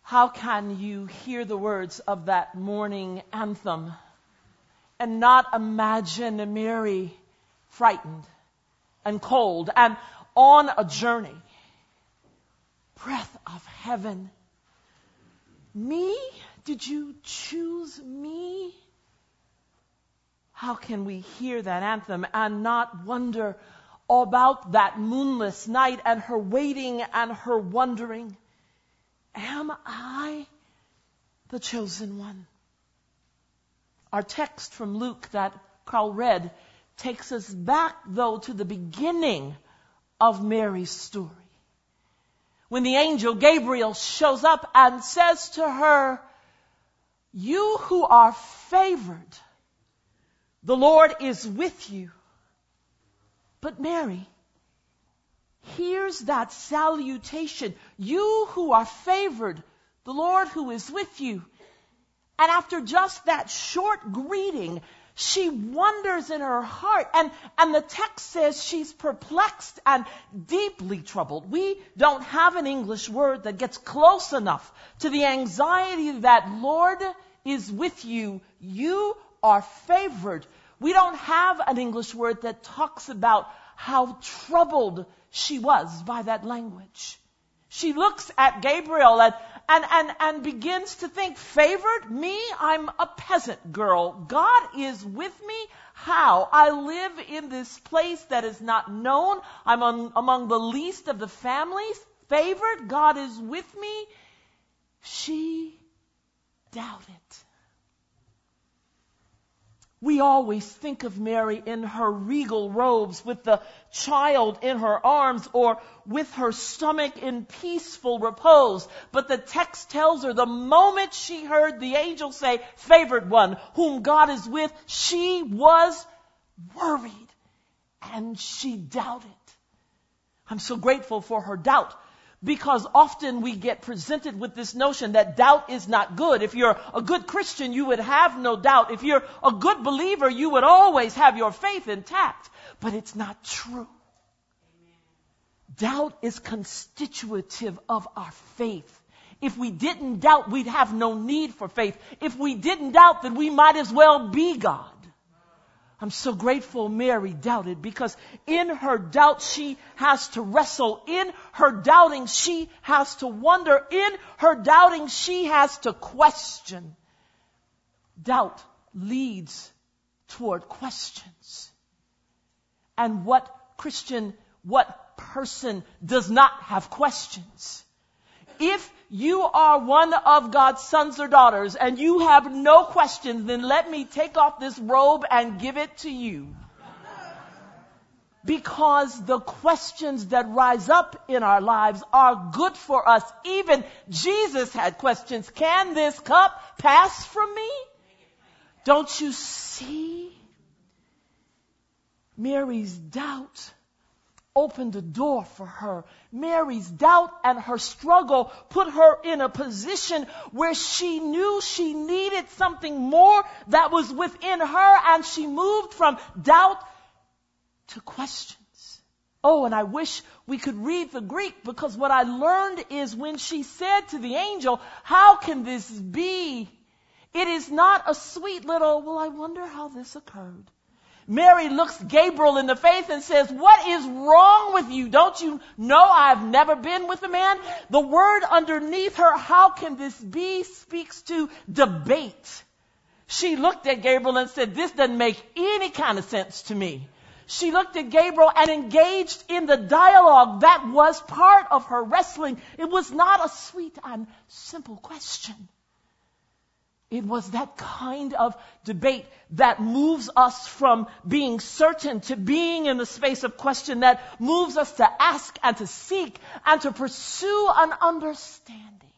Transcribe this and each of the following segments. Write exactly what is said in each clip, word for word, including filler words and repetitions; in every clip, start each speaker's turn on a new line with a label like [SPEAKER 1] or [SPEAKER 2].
[SPEAKER 1] How can you hear the words of that morning anthem and not imagine Mary frightened and cold and on a journey? Breath of heaven. Me? Did you choose me? How can we hear that anthem and not wonder about that moonless night and her waiting and her wondering? Am I the chosen one? Our text from Luke that Carl read takes us back, though, to the beginning of Mary's story. When the angel Gabriel shows up and says to her, "You who are favored, the Lord is with you." But Mary hears that salutation, "You who are favored, the Lord who is with you." And after just that short greeting, she wonders in her heart. And, and the text says she's perplexed and deeply troubled. We don't have an English word that gets close enough to the anxiety that Lord is with you. You are favored. We don't have an English word that talks about how troubled she was by that language. She looks at Gabriel and, and, and, and begins to think, favored? Me? I'm a peasant girl. God is with me? How? I live in this place that is not known. I'm on, among the least of the families. Favored? God is with me? She doubted. We always think of Mary in her regal robes with the child in her arms or with her stomach in peaceful repose. But the text tells her the moment she heard the angel say, "Favored one, whom God is with," she was worried and she doubted. I'm so grateful for her doubt, because often we get presented with this notion that doubt is not good. If you're a good Christian, you would have no doubt. If you're a good believer, you would always have your faith intact. But it's not true. Doubt is constitutive of our faith. If we didn't doubt, we'd have no need for faith. If we didn't doubt, then we might as well be God. I'm so grateful Mary doubted, because in her doubt she has to wrestle. In her doubting she has to wonder. In her doubting she has to question. Doubt leads toward questions. And what Christian, what person does not have questions? If you are one of God's sons or daughters and you have no questions, then let me take off this robe and give it to you. Because the questions that rise up in our lives are good for us. Even Jesus had questions. Can this cup pass from me? Don't you see? Mary's doubt opened a door for her. Mary's doubt and her struggle put her in a position where she knew she needed something more that was within her, and she moved from doubt to questions. Oh, and I wish we could read the Greek, because what I learned is when she said to the angel, "How can this be?" It is not a sweet little, "Well, I wonder how this occurred." Mary looks Gabriel in the face and says, "What is wrong with you? Don't you know I've never been with a man?" The word underneath her, "How can this be?" speaks to debate. She looked at Gabriel and said, "This doesn't make any kind of sense to me." She looked at Gabriel and engaged in the dialogue that was part of her wrestling. It was not a sweet and simple question. It was that kind of debate that moves us from being certain to being in the space of question, that moves us to ask and to seek and to pursue an understanding.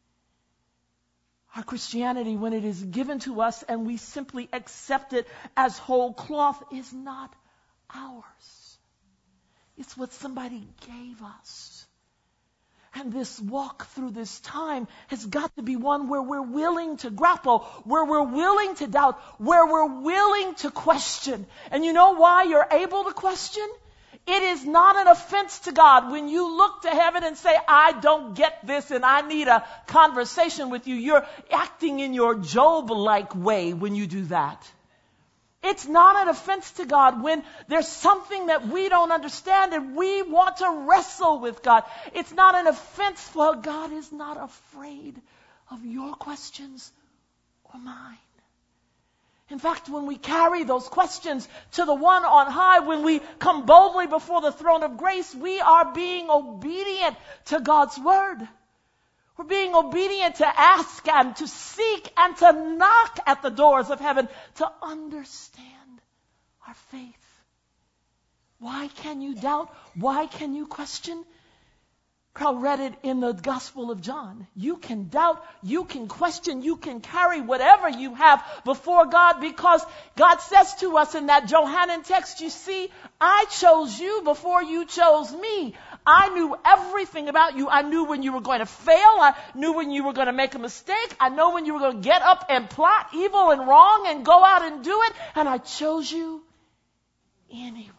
[SPEAKER 1] Our Christianity, when it is given to us and we simply accept it as whole cloth, is not ours. It's what somebody gave us. And this walk through this time has got to be one where we're willing to grapple, where we're willing to doubt, where we're willing to question. And you know why you're able to question? It is not an offense to God when you look to heaven and say, I don't get this and I need a conversation with you. You're acting in your Job-like way when you do that. It's not an offense to God when there's something that we don't understand and we want to wrestle with God. It's not an offense, for God is not afraid of your questions or mine. In fact, when we carry those questions to the one on high, when we come boldly before the throne of grace, we are being obedient to God's word. We're being obedient to ask and to seek and to knock at the doors of heaven to understand our faith. Why can you doubt? Why can you question? Carl read it in the Gospel of John. You can doubt, you can question, you can carry whatever you have before God, because God says to us in that Johannine text, you see, I chose you before you chose me. I knew everything about you. I knew when you were going to fail. I knew when you were going to make a mistake. I know when you were going to get up and plot evil and wrong and go out and do it. And I chose you anyway.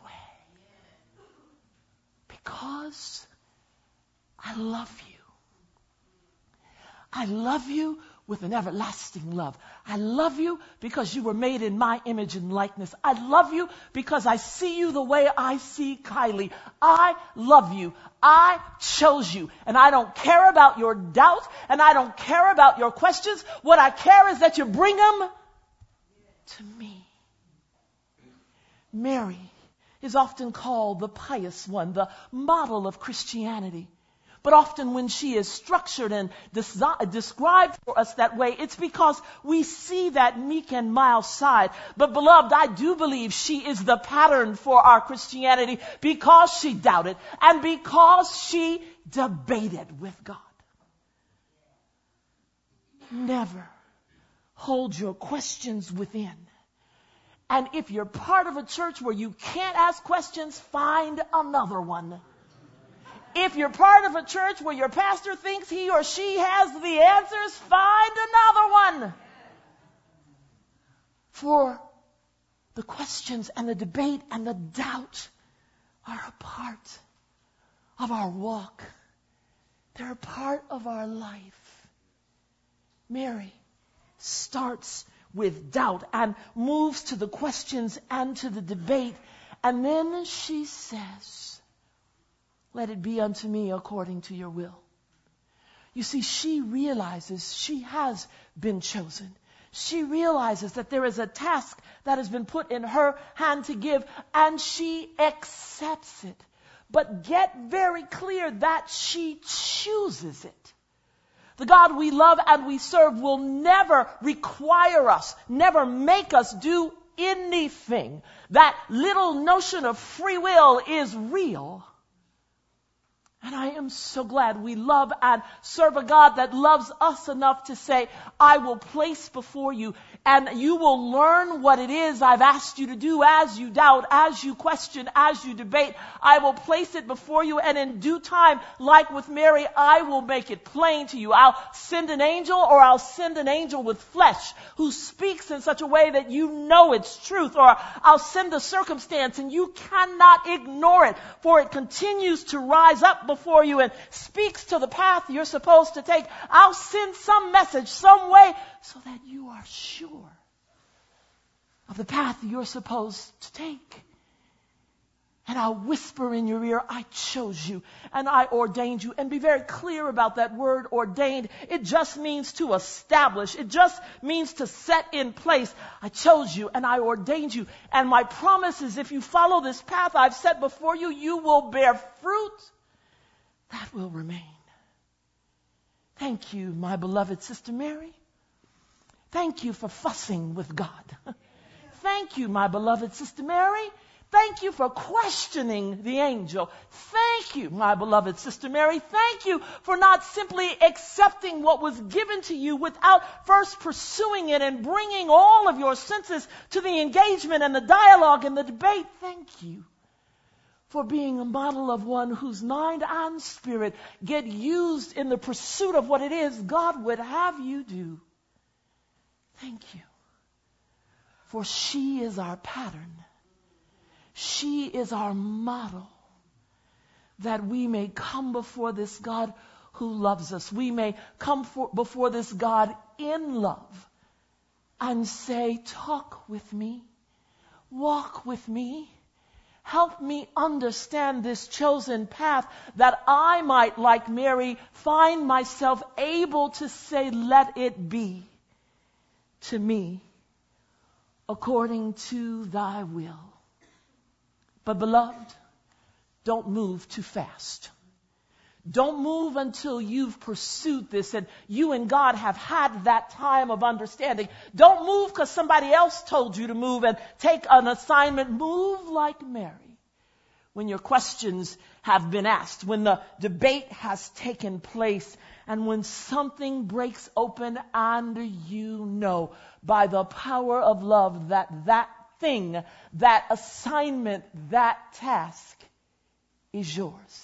[SPEAKER 1] Because I love you. I love you with an everlasting love. I love you because you were made in my image and likeness. I love you because I see you the way I see Kylie. I love you. I chose you. And I don't care about your doubt, and I don't care about your questions. What I care is that you bring them to me. Mary is often called the pious one, the model of Christianity. But often when she is structured and desi- described for us that way, it's because we see that meek and mild side. But beloved, I do believe she is the pattern for our Christianity because she doubted and because she debated with God. Never hold your questions within. And if you're part of a church where you can't ask questions, find another one. If you're part of a church where your pastor thinks he or she has the answers, find another one. For the questions and the debate and the doubt are a part of our walk. They're a part of our life. Mary starts with doubt and moves to the questions and to the debate. And then she says, let it be unto me according to your will. You see, she realizes she has been chosen. She realizes that there is a task that has been put in her hand to give, and she accepts it. But get very clear that she chooses it. The God we love and we serve will never require us, never make us do anything. That little notion of free will is real. And I am so glad we love and serve a God that loves us enough to say, I will place before you, and you will learn what it is I've asked you to do as you doubt, as you question, as you debate. I will place it before you, and in due time, like with Mary, I will make it plain to you. I'll send an angel, or I'll send an angel with flesh who speaks in such a way that you know it's truth, or I'll send a circumstance and you cannot ignore it, for it continues to rise up before you and speaks to the path you're supposed to take. I'll send some message, some way, so that you are sure of the path you're supposed to take. And I'll whisper in your ear, I chose you and I ordained you. And be very clear about that word ordained. It just means to establish. It just means to set in place. I chose you and I ordained you. And my promise is, if you follow this path I've set before you, you will bear fruit that will remain. Thank you, my beloved Sister Mary. Thank you for fussing with God. Thank you, my beloved Sister Mary. Thank you for questioning the angel. Thank you, my beloved Sister Mary. Thank you for not simply accepting what was given to you without first pursuing it and bringing all of your senses to the engagement and the dialogue and the debate. Thank you for being a model of one whose mind and spirit get used in the pursuit of what it is God would have you do. Thank you. For she is our pattern. She is our model. that we may come before this God who loves us. We may come for, before this God in love and say, talk with me, walk with me, help me understand this chosen path, that I might, like Mary, find myself able to say, let it be to me according to thy will. But beloved, don't move too fast. Don't move until you've pursued this and you and God have had that time of understanding. Don't move because somebody else told you to move and take an assignment. Move like Mary when your questions have been asked, when the debate has taken place, and when something breaks open and you know by the power of love that that thing, that assignment, that task is yours.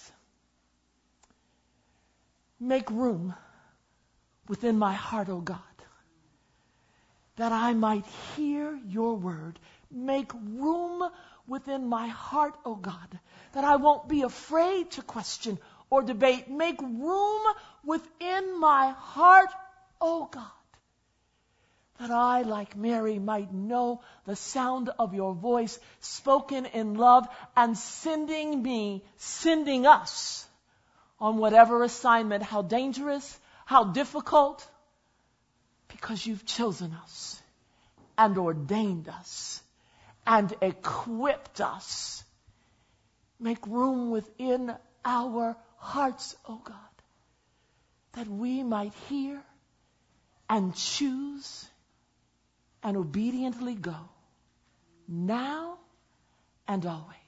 [SPEAKER 1] Make room within my heart, O God, that I might hear your word. Make room within my heart, O God, that I won't be afraid to question or debate. Make room within my heart, O God, that I, like Mary, might know the sound of your voice spoken in love and sending me, sending us on whatever assignment, how dangerous, how difficult, because you've chosen us and ordained us and equipped us. Make room within our hearts, O God, that we might hear and choose and obediently go, now and always.